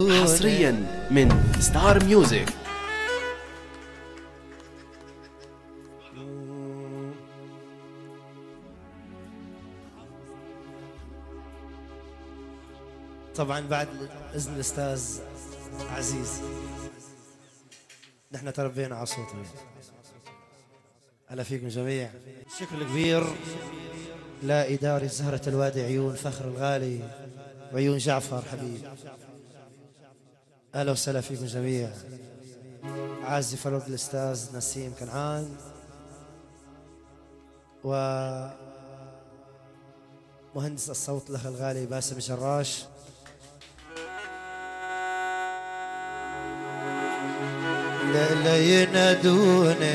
حصريا من ستار ميوزك. طبعا بعد إذن الأستاذ عزيز، نحن تربينا على صوته. أهلا فيكم جميع. شكر كبير لإدارة زهرة الوادي عيون فخر الغالي وعيون جعفر حبيب. أهلا وسهلا فيكم جميع. عازف الورد الأستاذ نسيم كنعان، ومهندس الصوت الأخ الغالي باسم جراش. لا ينادوني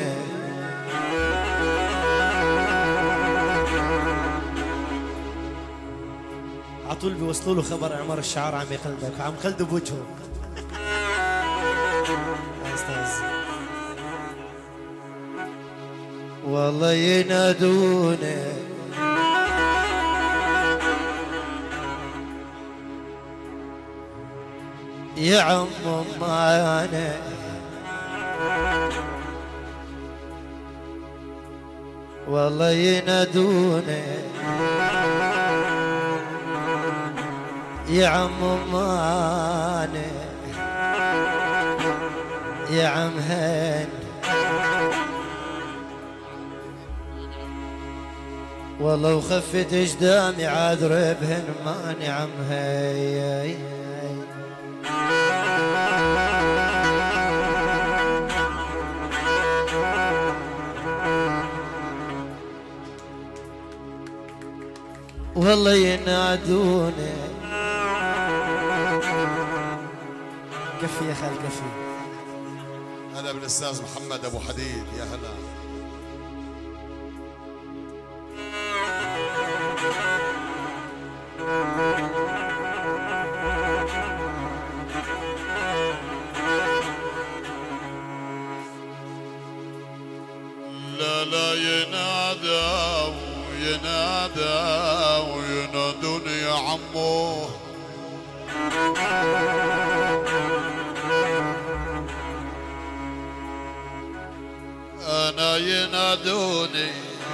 عطول بيوصلوا له خبر اعمار الشعار عم يقلدك، عم قلده بوجهه. استاذ والله ينادوني يا عم معانا، والله ينادوني يا عم ماني، يا عم هين، والله وخفت اجدامي عاذر بهن ماني عم هي. والله ينادوني كفي يا خال كفي. هلا بالاستاذ محمد ابو حديد، يا هلا. لا لا ينادى وينادى وينادوني يا عمو، أنا ينادوني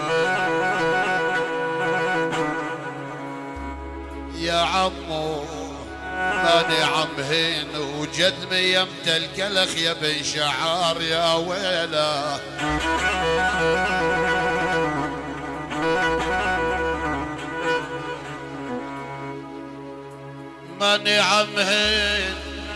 يا عمو، ماني عم هين وجد ميمت الكلخ يا بن شعار يا ويله. ماني عم هين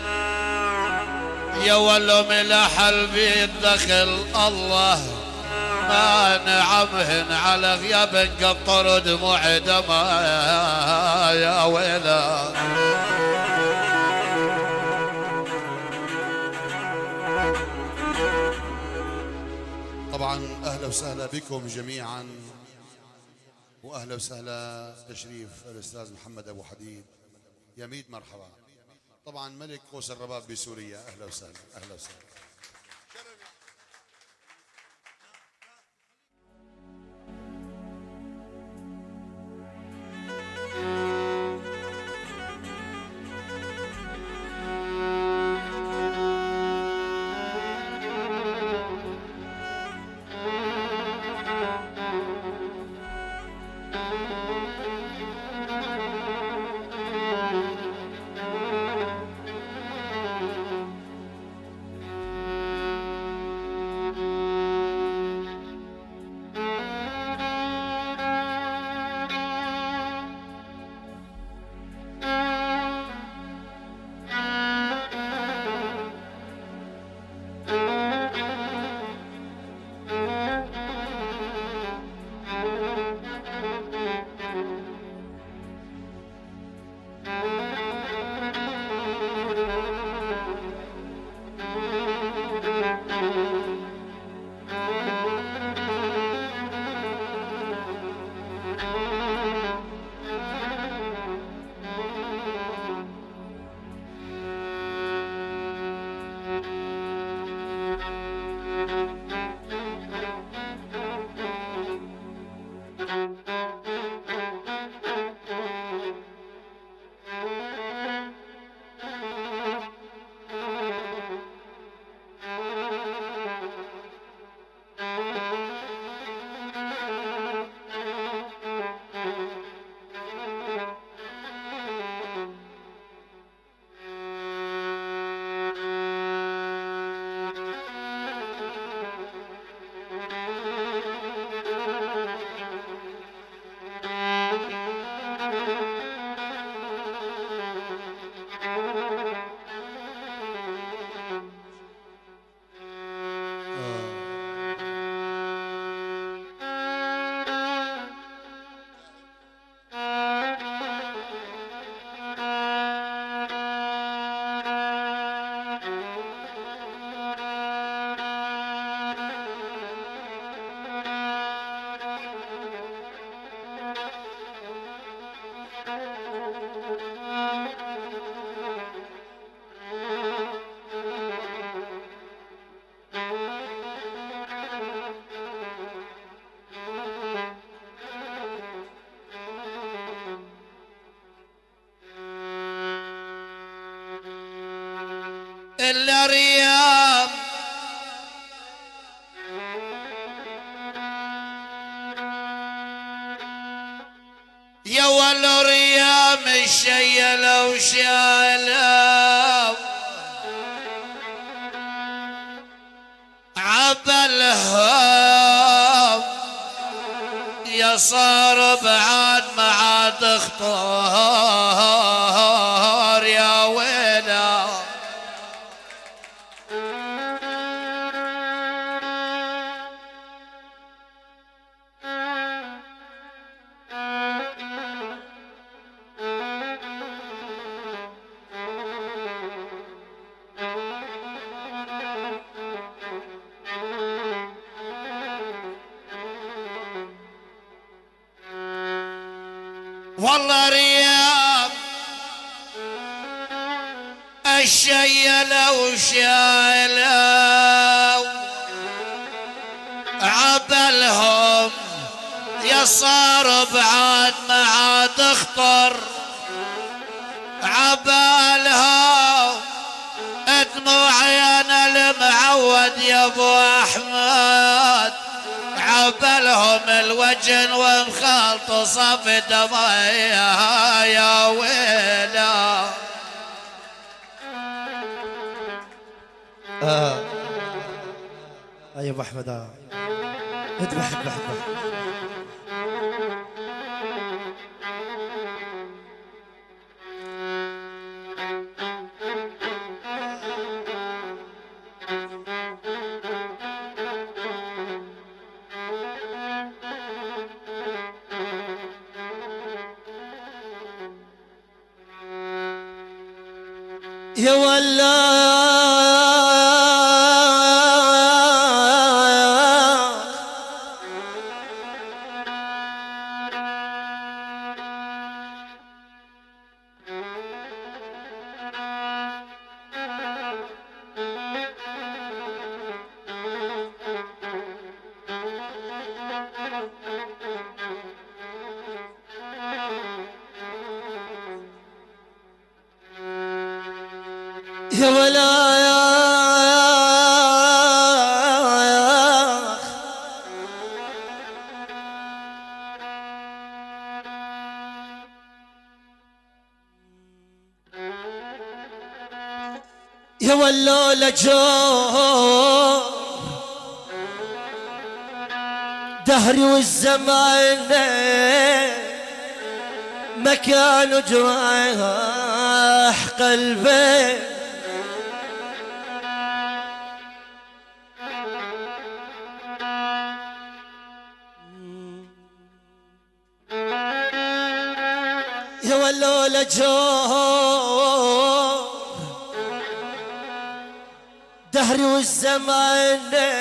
يا ولو ملح البيت دخل الله، ماني عم هين على غياب انقطر دموع دما يا ويله. طبعا اهلا وسهلا بكم جميعا، واهلا وسهلا تشريف الاستاذ محمد ابو حديد، يا ميت مرحبا. طبعا ملك قوس الرباب بسوريا، اهلا وسهلا اهلا وسهلا. إلا ريام يا ولو ريام الشيلة وشالة عبالهم يا صار بعد ما عاد اختار يا ويلا والله رياض الشيلة وشايلة عبالهم يا صار بعد ما عاد اخطر عبالهم دموعي انا المعود يا ابو احمد عبالهم الوجن ومخالط صف دمايا يا ويلا يا ابو احمد اذبح اذبح اذبح. يا ولا يا ولا يا ولا لجو دهري والزمان مكان جراح قلبي يا ولا لجو دهري والزمان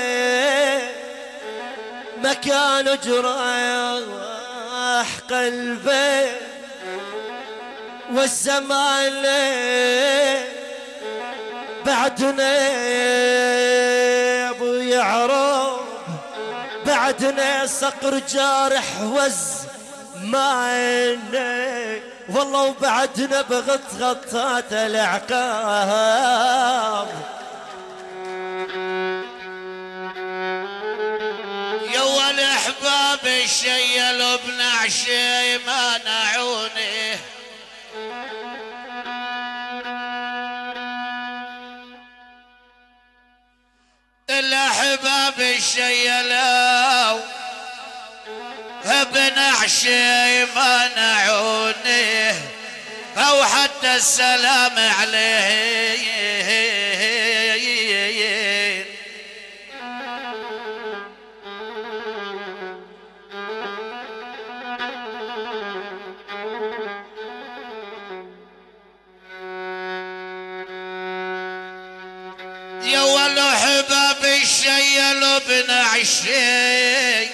مكان جراح قلبي والزمان بعدنا ابو يعرب بعدنا صقر جارح وزماني والله وبعدنا بغط غطات العقاب يا والاحباب الشيل بنعشي منعوني الاحباب الشيلوا بنعشي منعوني او حتى السلام عليه يا ولو حباب الشيل بنعشي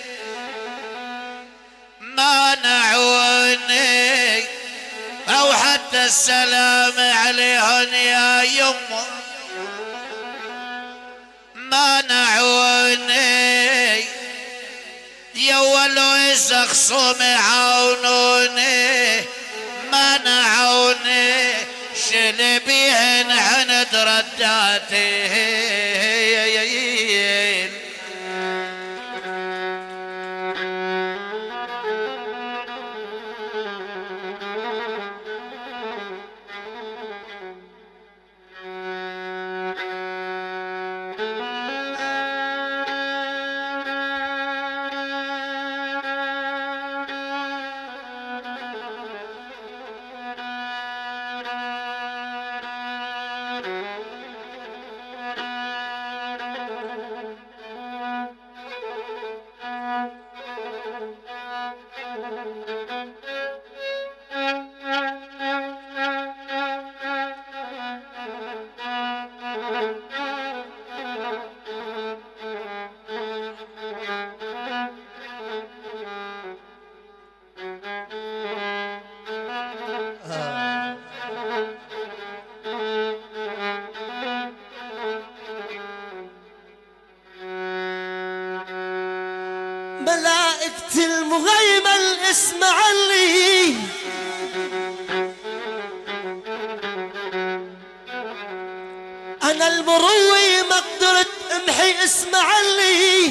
منعوني او حتى السلام عليهن يا يمه منعوني يا ولو يسخصوا معاونوني منعوني شل بيهن عند بعد رداتين. ملائكة المغيمة اسمع لي، أنا المروي ما قدرت امحي اسمع لي.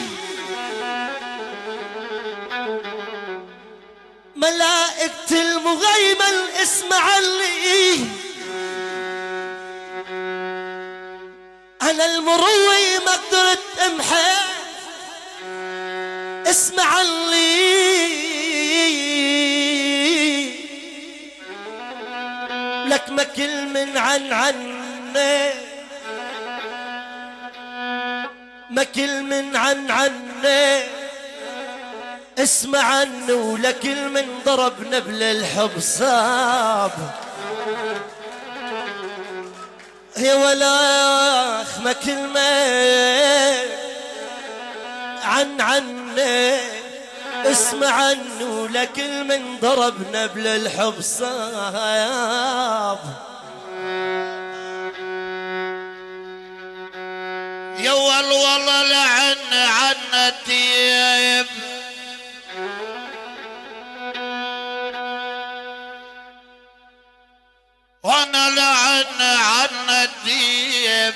ملائكة المغيمة اسمع لي، أنا المروي ما قدرت امحي اسمع لي. لك ما كل من عني، ما كل من عني اسمع عنه، ولكل من ضرب نبل الحب صاب. يا ولاخ ما كل من عني اسمع عنه، لكل من ضرب نبل الحب صاب. يا والله لعن الديب، وانا لعن الديب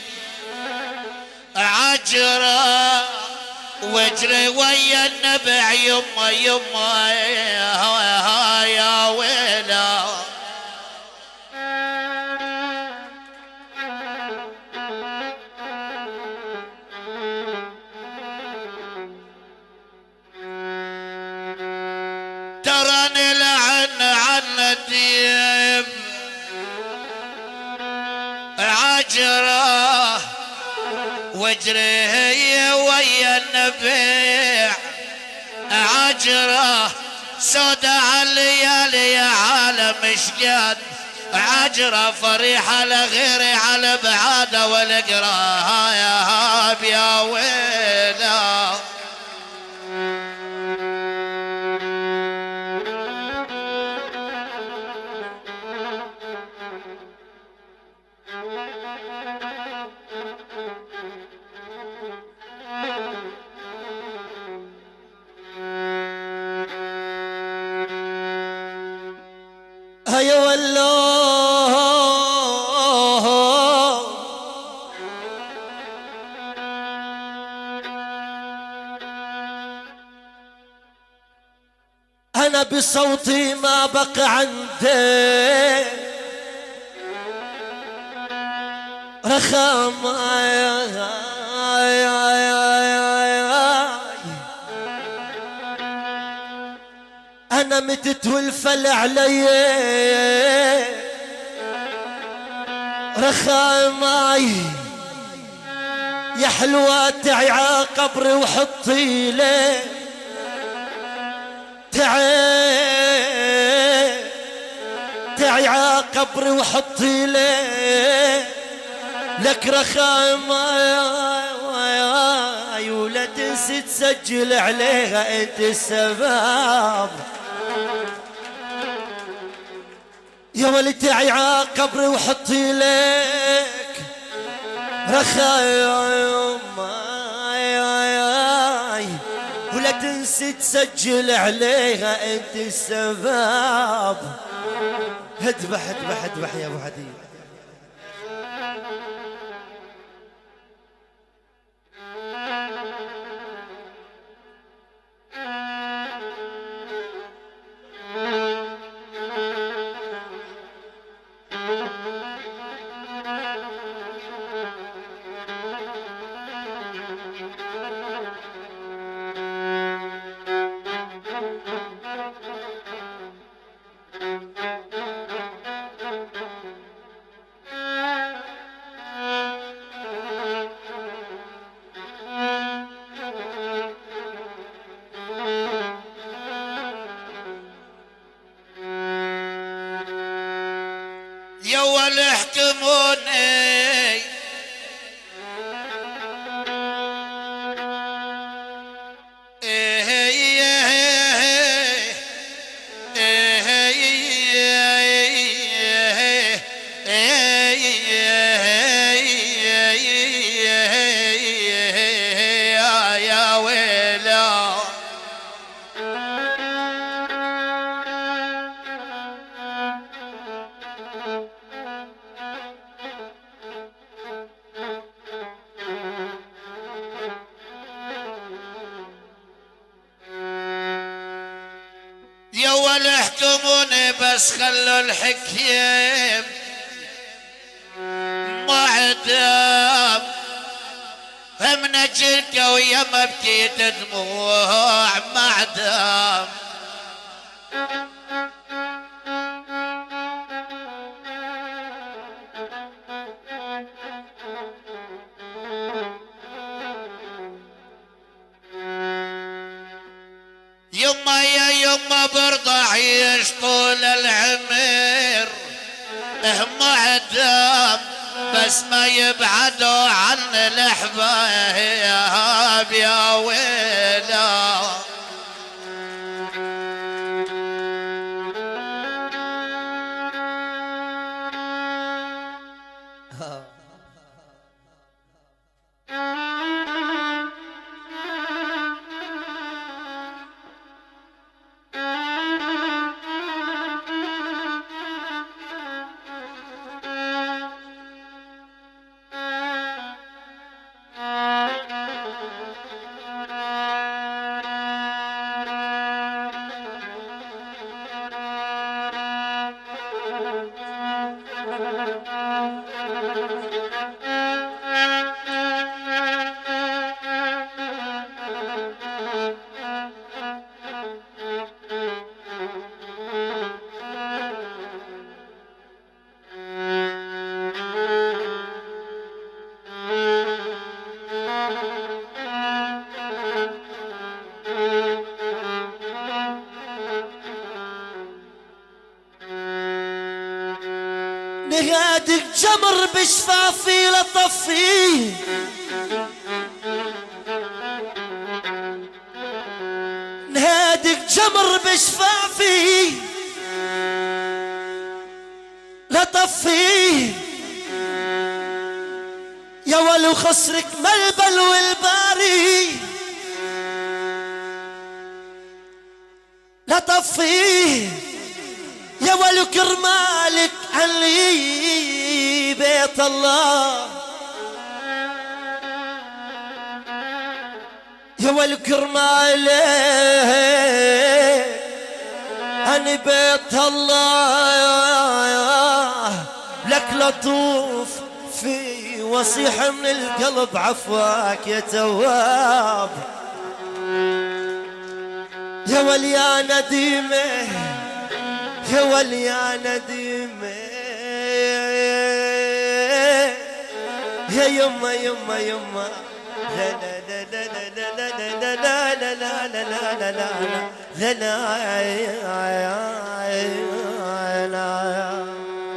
عجرة واجري ويا النبع يما يما يا ويلا. تراني لعن الديب عجرة واجري ويا النبيع عجرة سودا عالليالي يا عالم شقد عجرة فريحة لغيري على بعادة والقرا يا هاب يا ويلا. هيا والله أنا بصوتي ما بقى عندي رخام. أنا متت والفل علي رخاماي يا حلوة تعي عقبري وحطي لي تعي عقبري وحطي لي لك رخاماي ولا تنسي تسجل عليها انت السباب. يا ولي تعي عقبري وحطي لك رخاياي ولا تنسي تسجل عليها انت السباب. اذبح اذبح اذبح يا ابو حديد. بس خلوا الحكيم معدم من اجلك ويا ما بكيت دموع معدم يما يا يما برضع عيش طول العمر معدم بس ما يبعدوا عن الاحباب يا ويلا نهادك جمر بشفافي لطفيه نهادك جمر بشفافي لطفيه يا ولو خسرك ملبل والباري لطفيه يا ولو كرمالك علي بيت الله يا ولو كرمالك عن بيت الله لك لطوف في وصيح من القلب عفواك يا تواب يا ولي يا نديمه يا ولي يا نديمه يا يما يما يما لا لا لا لا لا لا لا لا لا لا لا لا لا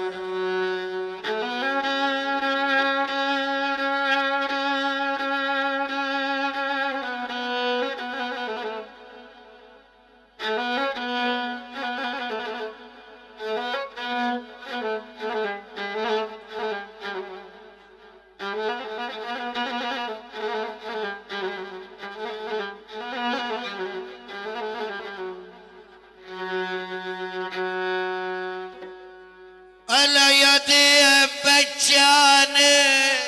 على يدي بجاني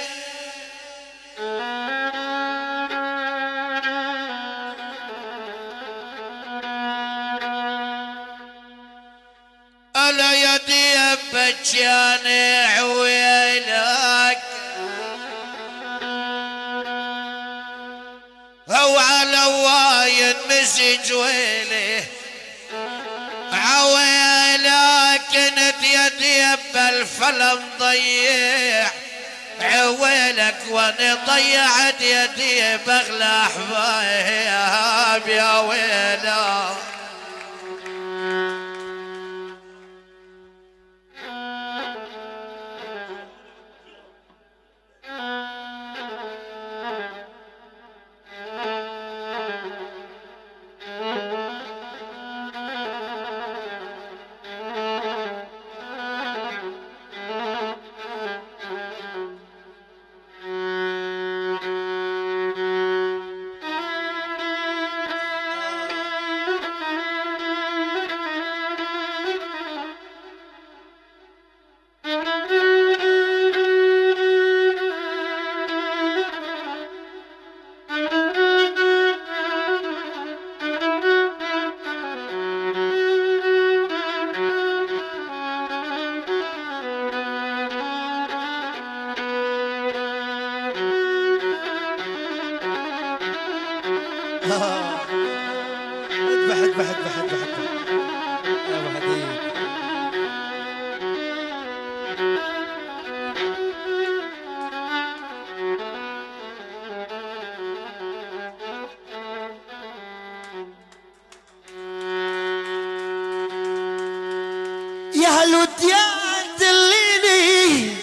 على يدي بجاني عويلك او على واين مسج ويلي عويلك كنت يدي بالفلم ضيع عويلك وانا ضيعت يدي بغلى احباب يا ويلا اذبح اذبح اذبح اذبح يا ابو حديد. يا هالوديان دليني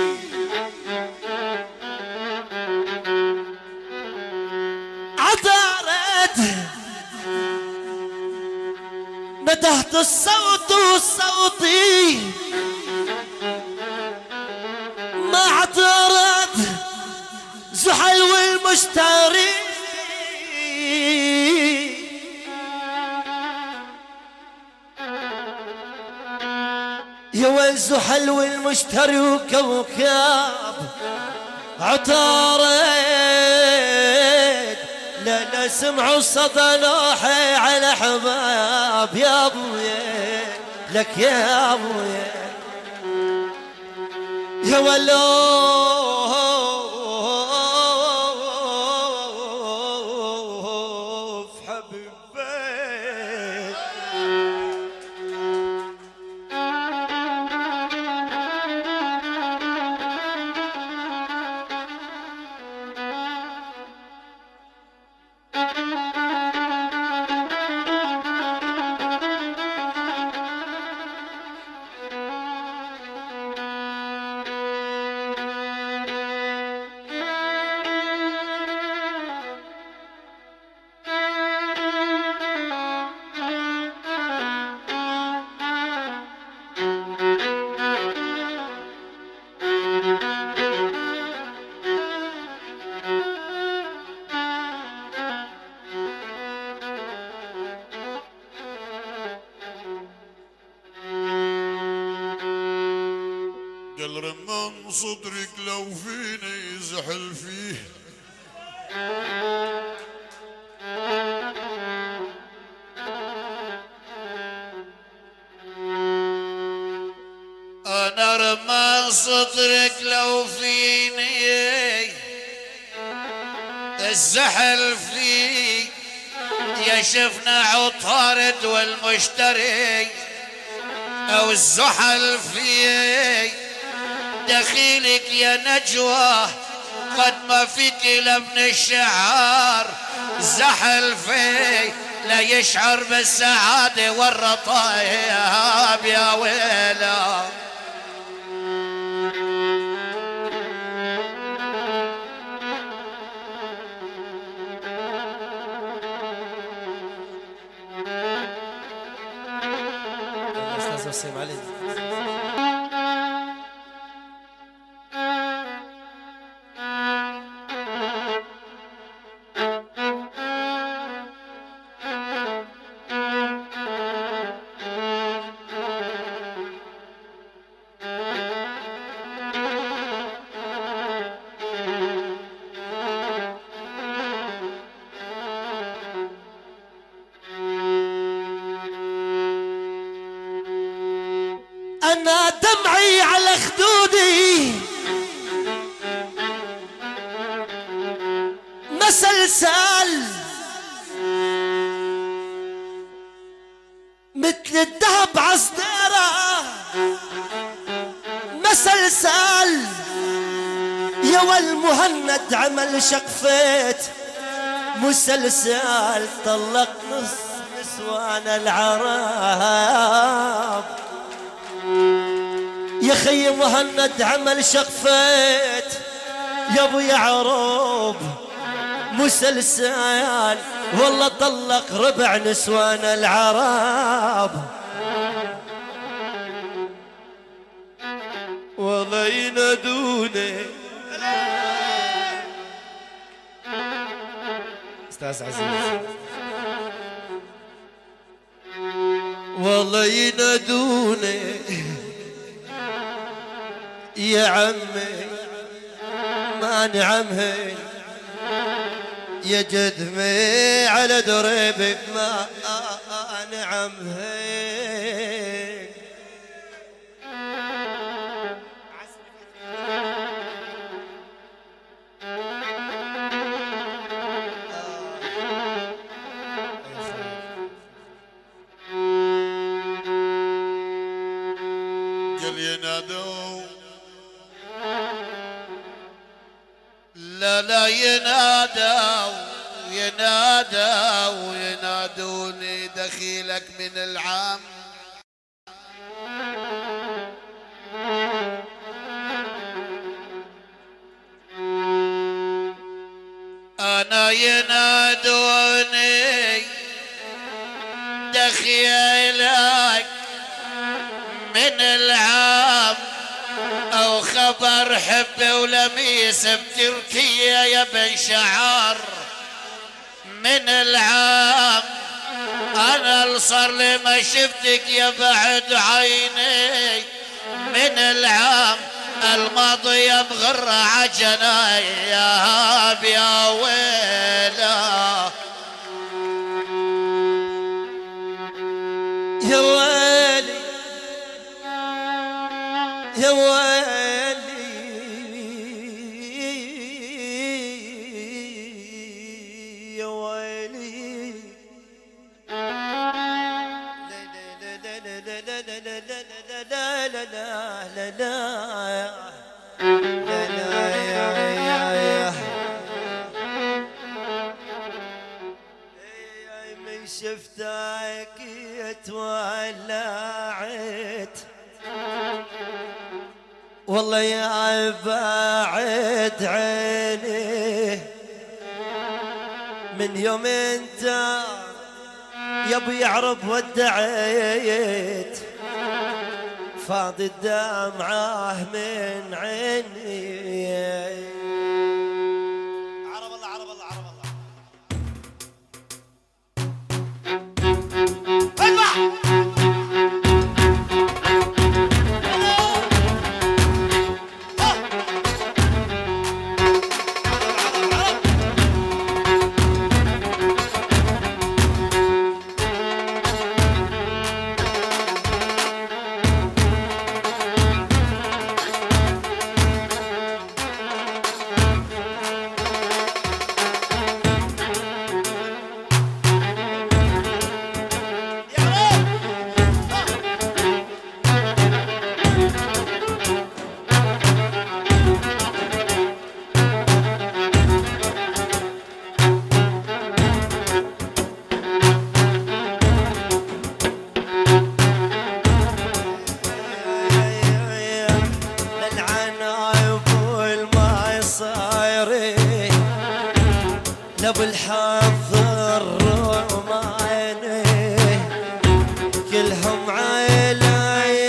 عطارد ندهت الصوت وصوتي ما عطارد زحل والمشتري يا وين زحل والمشتري وكوكب عطارد لا لا سمعوا صدى نوحي على حباب يا ابويا لك يا ابويا يا ولوف حبيبي. قال رمان صدرك لو فيني زحل فيه انا رمان صدرك لو فيني الزحل فيه يا شفنا عطارد والمشتري او الزحل فيه دخيلك يا نجوى قد ما فيك لمن الشعار زحل فيه لا يشعر بالسعادة والرطايب يا ويلا استاذ وسيم علي. أنا دمعي على خدودي مسلسل مثل الذهب عصدارة مسلسل يا والمهند عمل شقفت مسلسل طلق نص نسوان العرب يا خي مهند عمل شقفت يا ابو يعروب مسلسل والله طلق ربع نسوان العرب والله ينادوني استاذ عزيز والله ينادوني يا عمي ما نعمهن يا جدمي على دريبي ما نعمهن ينادوا لا لا ينادوا ينادوا ينادوني دخيلك من العام أنا ينادوني دخيلك من العام أو خبر حب ولميس بتركيا يا بن شعر من العام أنا صار لي ما شفتك يا بعد عيني من العام الماضي بغرة عجناي يا ويلا يا ويلي يا ويلي يا ويلي لا لا لا لا من شفتك اتولعت والله يا بعد عيني من يوم انت يا ابو يعرب ودعيت فاضي الدمعه من عيني عرب الله عرب الله عرب الله لابو الحظ الروماني كلهم عيلة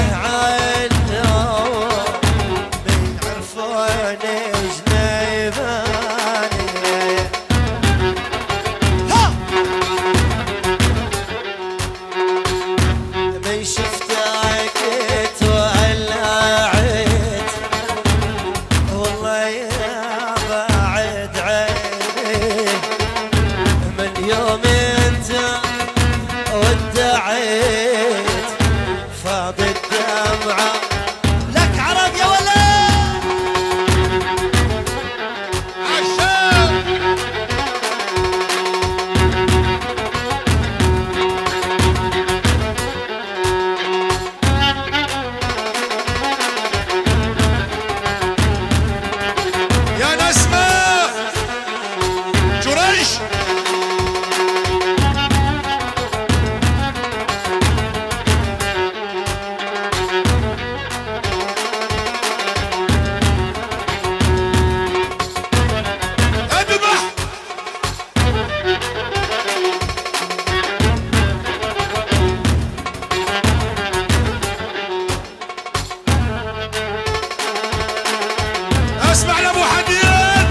عيلة من عرفوني جنيباني من شفتك تولعت والله يا بعد عيني من يوم انت ودعيت فاض الدمعة لك عرب يا ولد عشان يا نسمة جريش اذبح اسمع لابو حديد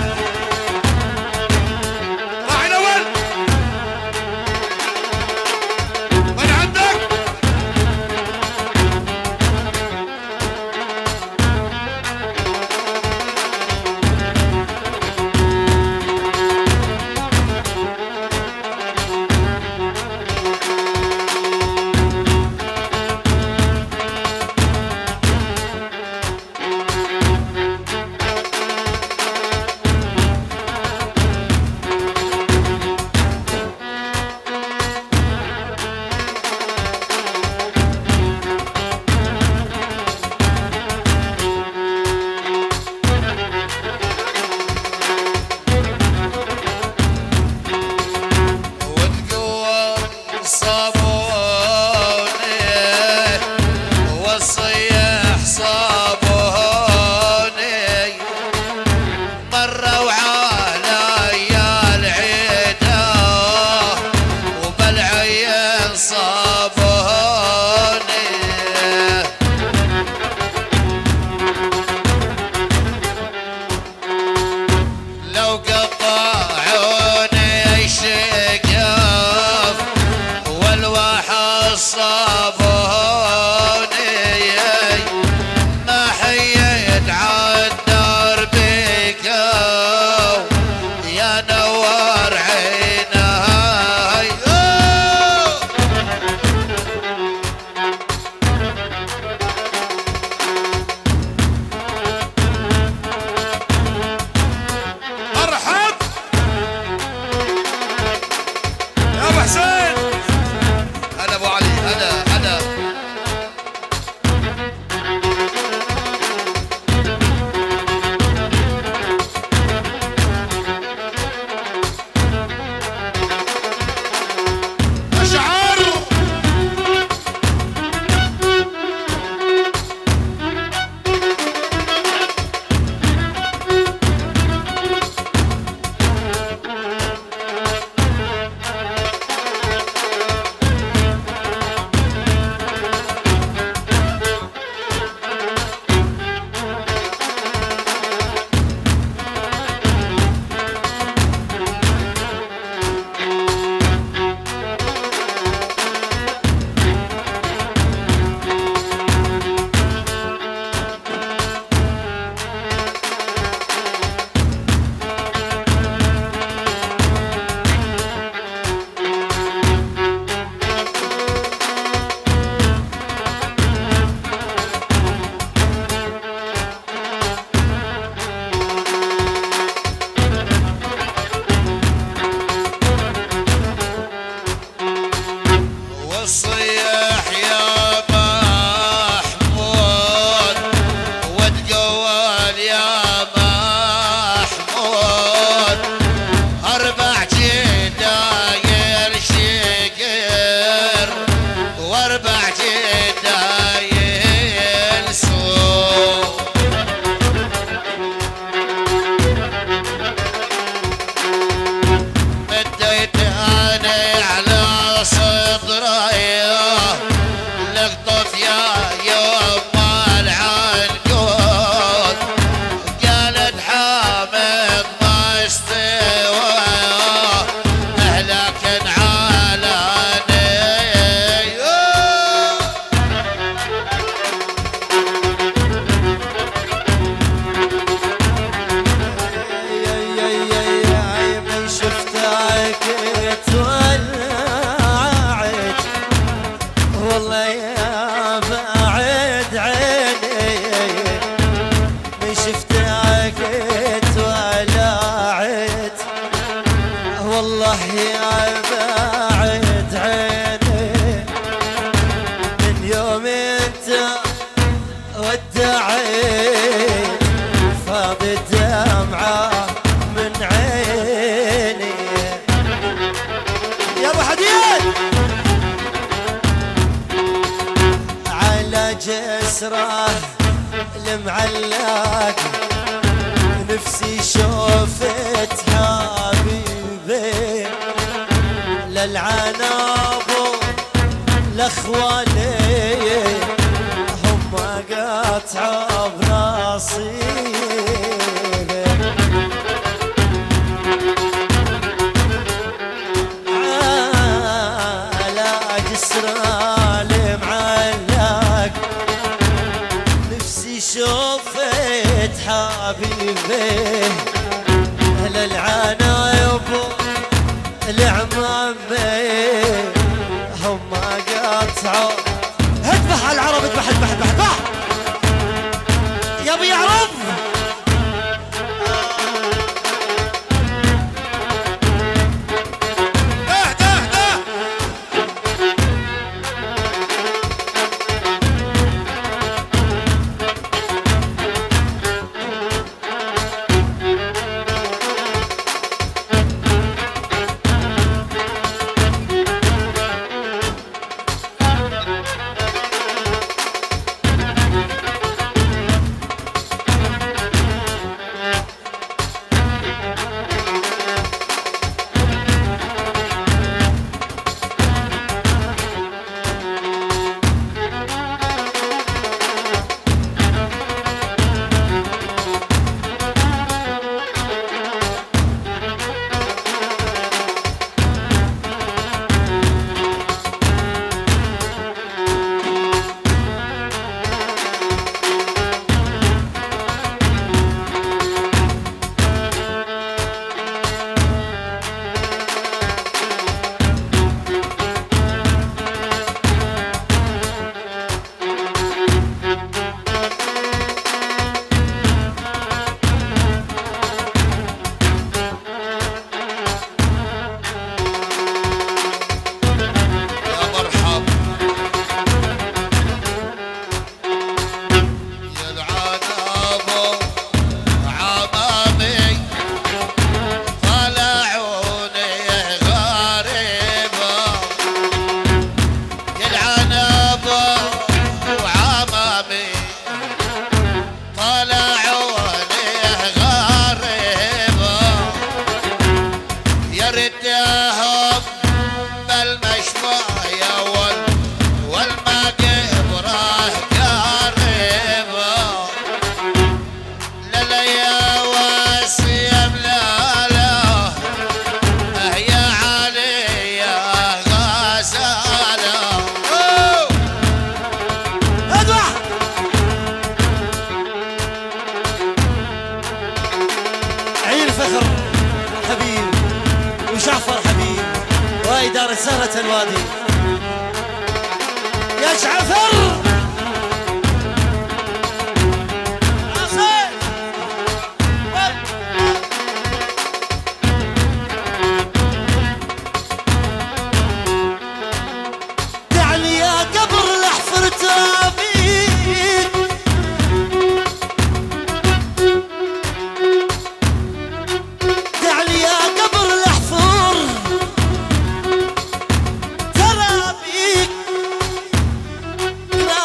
دمعة من عيني يا ابو حديد على جسره المعلق نفسي شوفت حبيبي للعناب الاخواني هم قطعوا بنصيبي على جسر المعلق نفسي شوفت حبيبي للعنايب العمامي هم قطعوا اذبح على العرب اذبح اذبح اذبح اذبح يا ابو يعرب وإدارة سهرة الوادي يا جعفر تعالي يا قبر الأحفر ترابيك تعالي يا قبر الأحفر ترابيك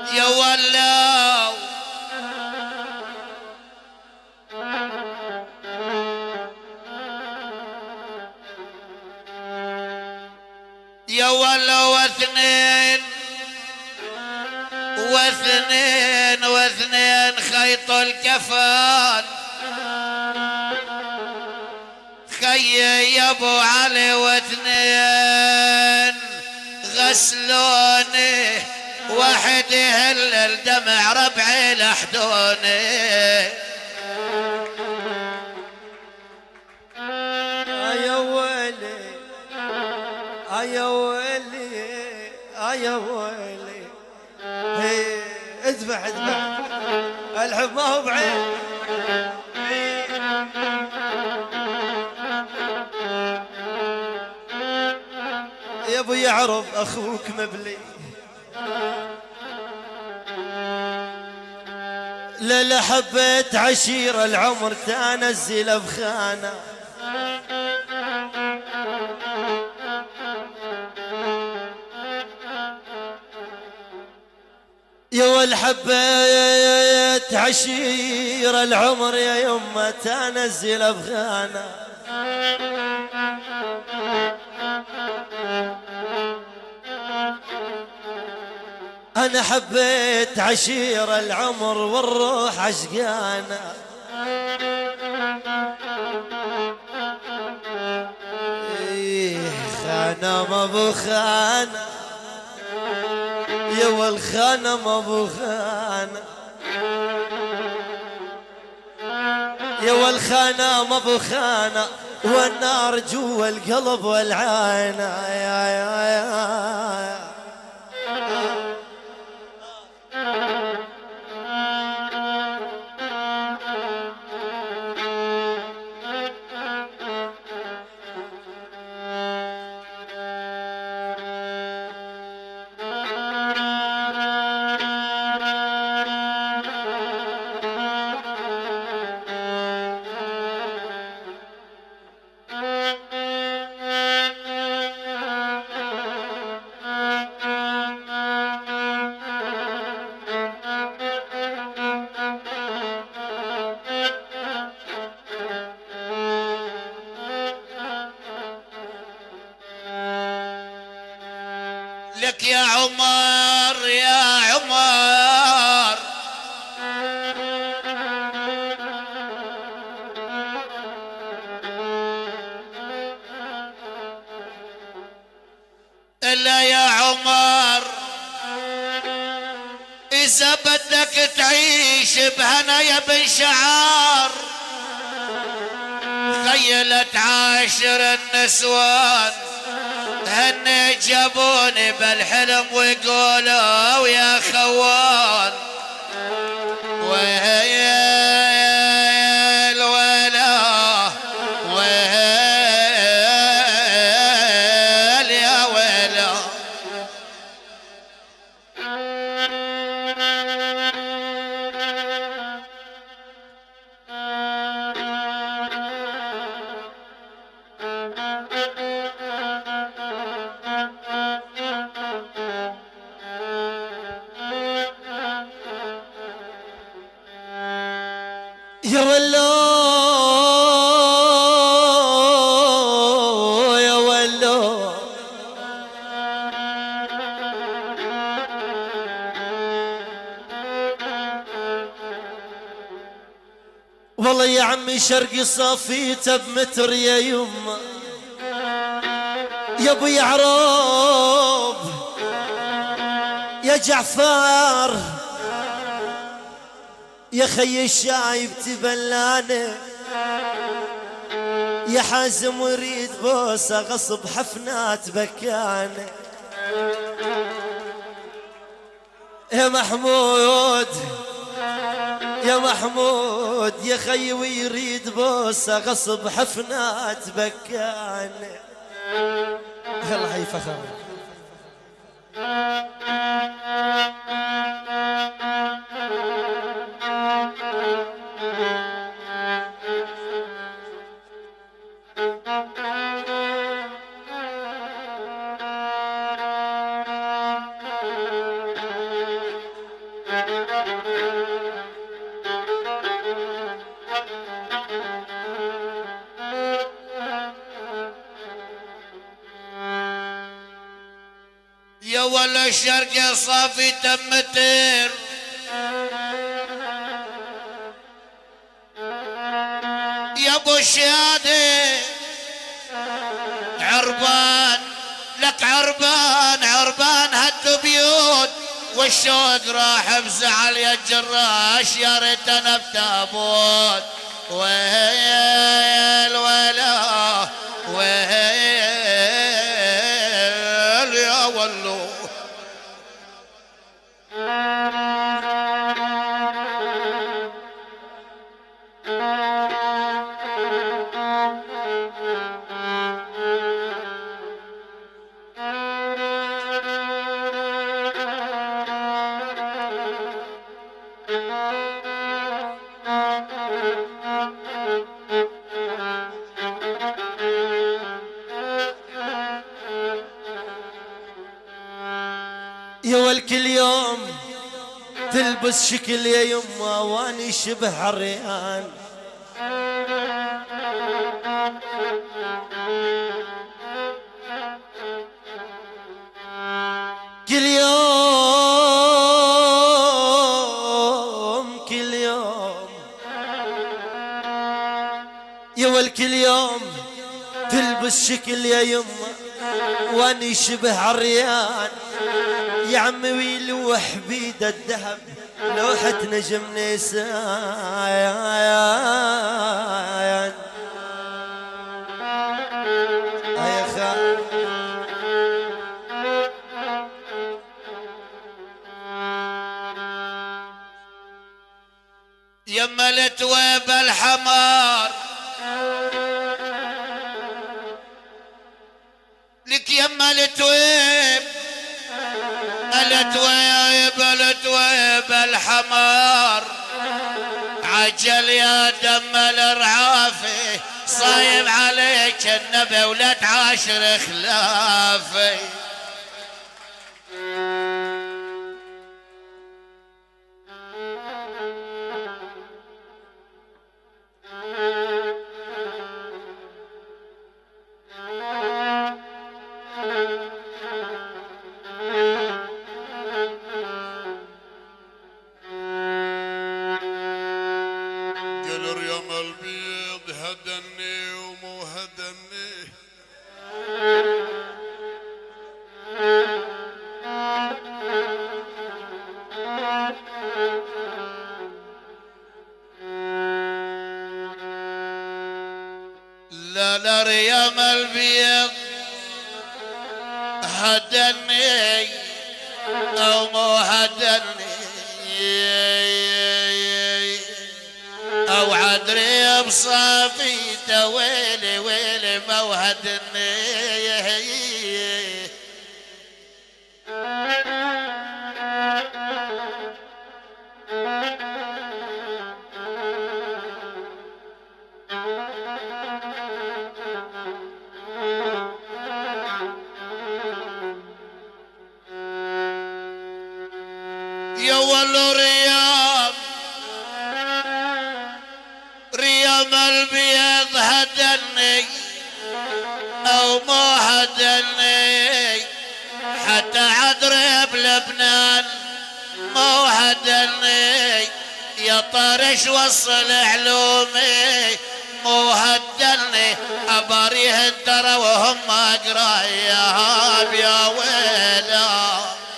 يا ولاو يا ولاو اثنين واثنين واثنين خيط الكفان خي يا ابو علي واثنين غسلوني واحد يهل الدمع ربعي لحدوني يا ويلي يا ويلي يا ويلي اذبح اذبح الحب ما هو بعين يا ابو يعرف اخوك مبلي لا حبيت عشيرة العمر تنزل بخانة يا والحبيت عشيرة العمر يا يمه تنزل بخانة أنا حبيت عشيرة العمر والروح عشقانة خانة ما ابو خانة يا والخانة ما ابو خانة يا والخانة ما ابو خانة والنار جوا القلب والعين يا لك يا عمر يا عمر إلا يا عمر إذا بدك تعيش بهنا يا بن شعار خيلت عاشر النسوان هن جابوني بالحلم ويقولوا يا خوان وهي الولا وهي يا ولا يا ولو يا ولو والله يا عمي شرقي صافيته بمتر يا يمه يا ابو يعروب يا جعفر يا خي الشايب تبلانه يا حازم وريد بوسه غصب حفنات بكانه يا محمود يا محمود يا خي ويريد بوسه غصب حفنات بكانه الله حي فخر يا ولا الشرق صافي تمتر يا ابو الشهاده عربان لك عربان عربان هدوا بيوت والشوق راح بزعل يا الجراش يا ريت انا بتابوت ويل ولا ويل يا ولو يا والكل يوم تلبس شكل يا يما واني شبه عريان كل يوم كل يوم يا والكل يوم تلبس شكل يا يما واني شبه عريان يا عمي ويلوح بيد الذهب لوحة نجم نيسان يا خال يما التويب الحمار لك يما التويب التويب التويب الحمار عجل يا دم الرعافي صايب عليك النبي ولا تعاشر خلافي هدني ومو هدني لا لا ريم البيض هدني او مو هدني او عدري بصافيته ويلي ويلي موهدني يا ولو ريام ريام البيض هدني او ما هدني حتى عذري بلبنان ما هدني يا طرش وصل علومي مو هدني اباريه ترى وهم قرايب يا ويلا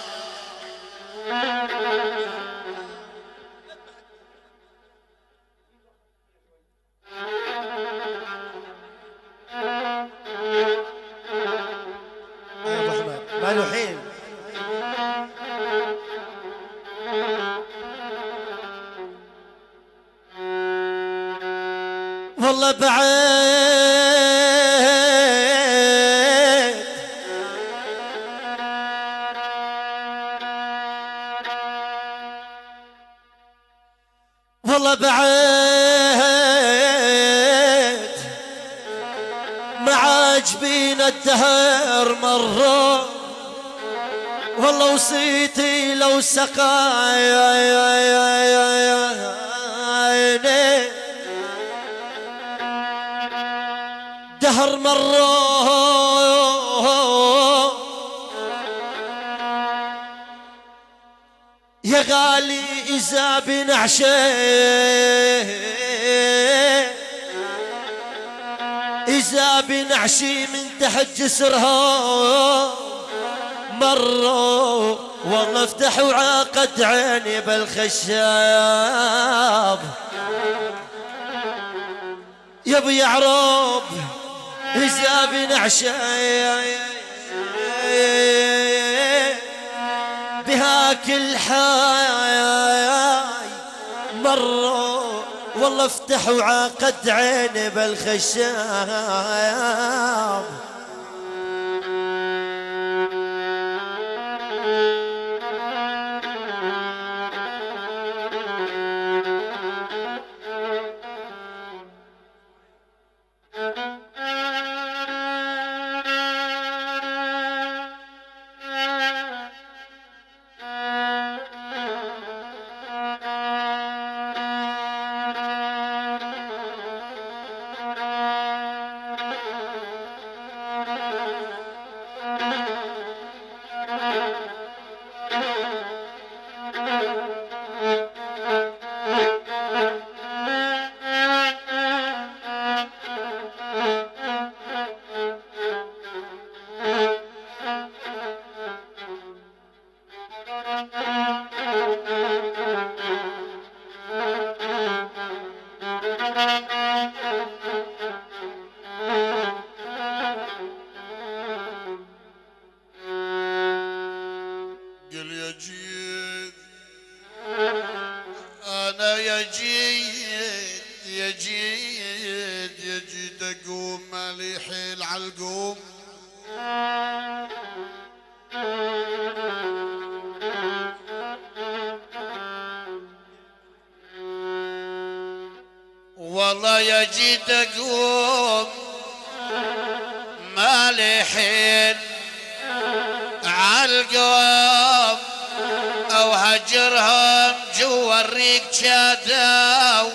مالوحين والله بعيد والله بعيد ما عاجبين الدهر مرة والله وصيتي لو سقايا دهر مرة غالي إذا بنعشي إذا بنعشي من تحت جسرها مروا والله افتحوا عقد عيني بالخشاب يا ابو يعرب إذا بنعشي بهاك الحاي مروا والله افتحوا عقد عيني بالخشاب يجيد اقوم مالي حيل عالقوم والله يجيد اقوم مالي حيل عالقوم او هجرهم جوا الريق شادوا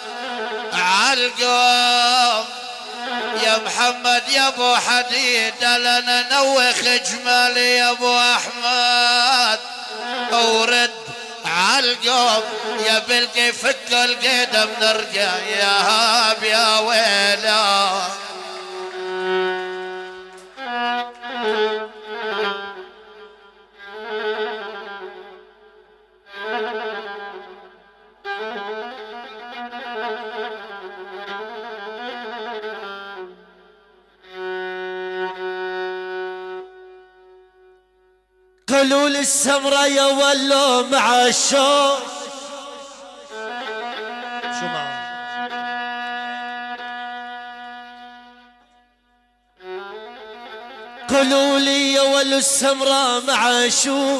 عالقوم يا محمد يا ابو حديد لنا نوخ جمالي يا ابو احمد اورد عالقوم يا بلقي فك القدم نرجع يا هاب يا ويلا قالوا للسمرة يا ولو مع الشوق شو معه قالوا لي يا ولو السمرة مع شو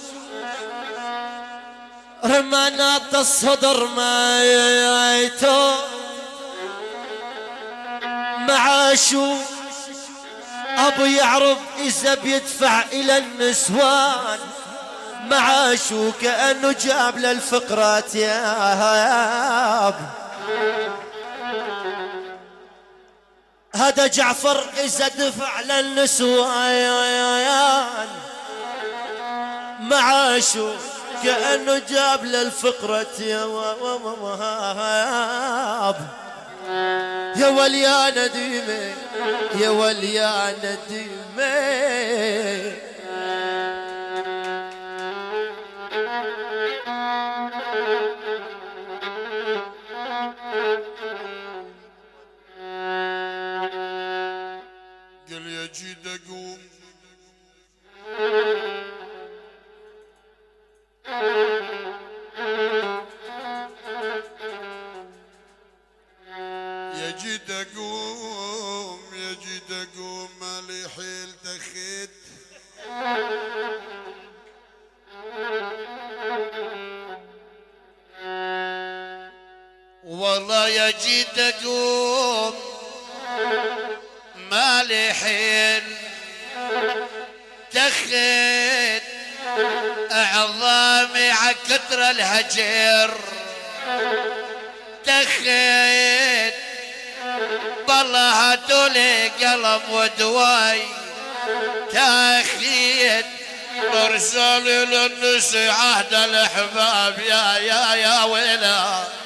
رمانات الصدر ما يايتو مع شو ابو يعرب اذا بيدفع الى النسوان معاشو كانه جاب للفقرات يا هاب هذا جعفر اذا دفع للنسوان معاشو كانه جاب للفقرات يا هاب يا وليا نديمه يا وليا نديمه قال يجيد اقوم يجيد اقوم مالي حيل تخيت والله يجيد اقوم مالي حيل تخيت اعظامي عكتر الهجر تخيت بالله هاتولي قلم ودواي تاخيت مرسل للنسي عهد الأحباب يا ويلا